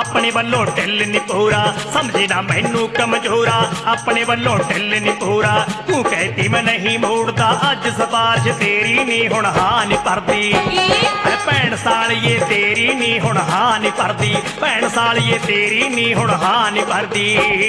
अपने वल्लों ढिल नी पूरा समझे ना मैनू कमजोरा अपने वल्लों ढिल नी पूरा तू कहती मैं नहीं मोड़ता अज सिफारिश तेरी नी हुण हां नी भरदी भैण सालिए तेरी नी हुण हां नी भरदी भैण सालिए तेरी नी हुण हां नी भरदी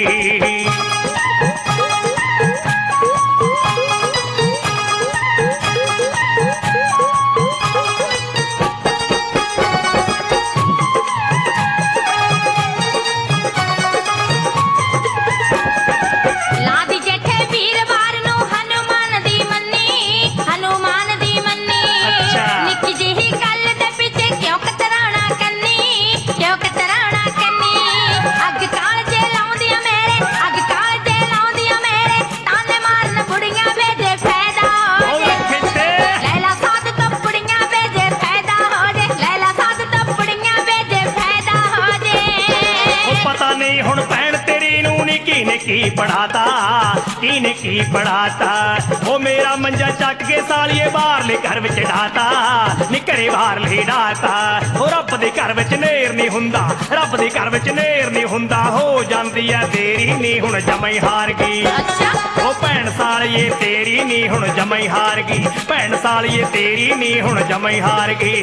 की पढ़ाता वो मेरा मंजा चक के सालिए बाहरले घर विच डाता नी घरे बाहरले डाता वो रब दे घर विच नेर नहीं हुंदा रब दे घर विच नेर नहीं हुंदा हो जांदी है तेरी नी हुण जमई हार गई ओ भैण सालिए तेरी नी हुण जमई हार गई भैण सालिए तेरी नी हुण जमई हार गई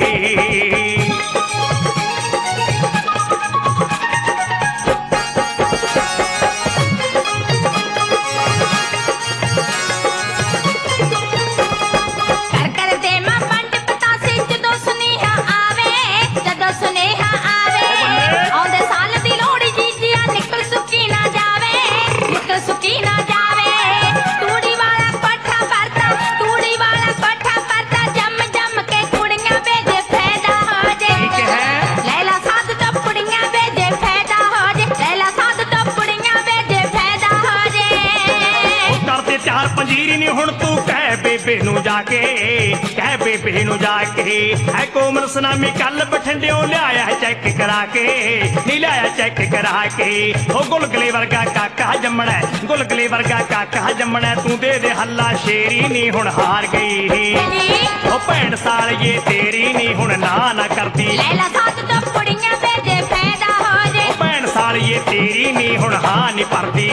बेबे नू जाके है कोमल सुनामी कल बठिंडियों लिया चेक करा के नी लिया चेक करा के ओ गुलगले वर्गा काका जमना गुलगले वर्गा काका जमना तू दे हल्ला शेरी नी हुण हार गई ओ भैण सालिए तेरी नी हुण ना करदी भैण सालिए तेरी नी हुण हां नी भरदी